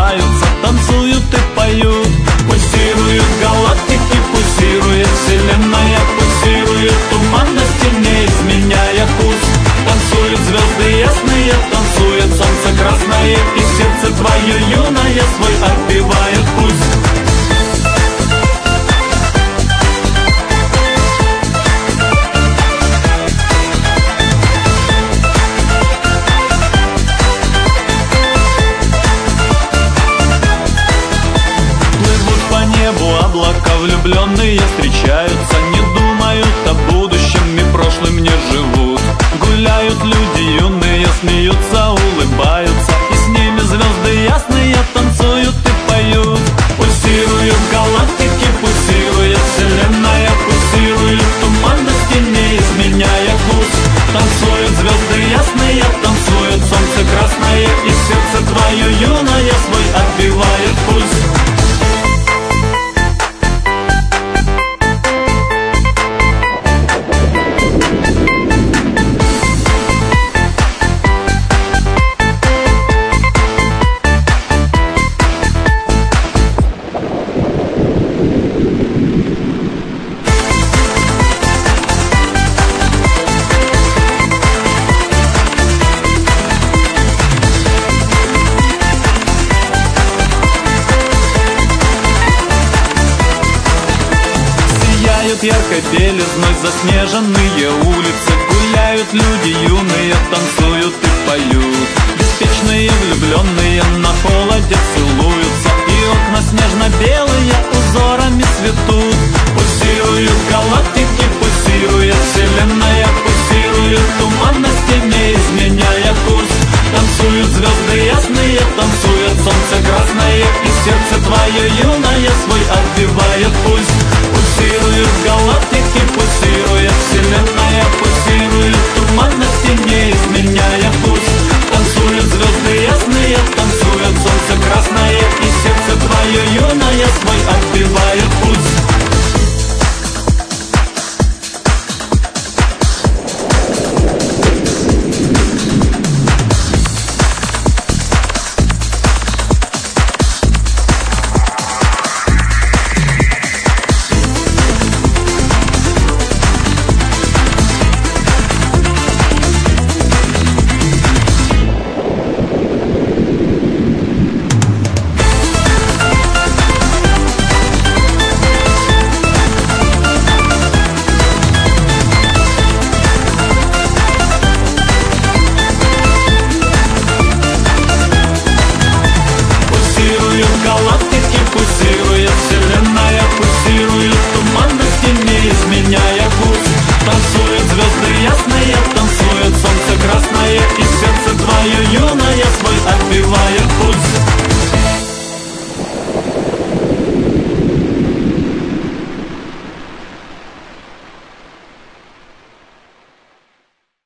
улыбаются, танцуют и поют. Пульсируют галактики, пульсирует вселенная, пульсирует туманности, не изменяя курс. Танцуют звезды ясные, танцует солнце красное, и сердце твое юное свой отбивает пульс. Облака влюбленные встречаются, не думают о будущем и прошлым не живут. Гуляют люди юные, смеются, улыбаются, и с ними звезды ясные танцуют и поют. Пульсируют галактики, пульсирует вселенная, пульсирует туманности, не изменяя курс. Танцуют звезды ясные, танцует солнце красное, и сердце твое юное свой отбивает пульс. Яркой белизной заснеженные улицы, гуляют люди юные, танцуют и поют. Беспечные влюбленные на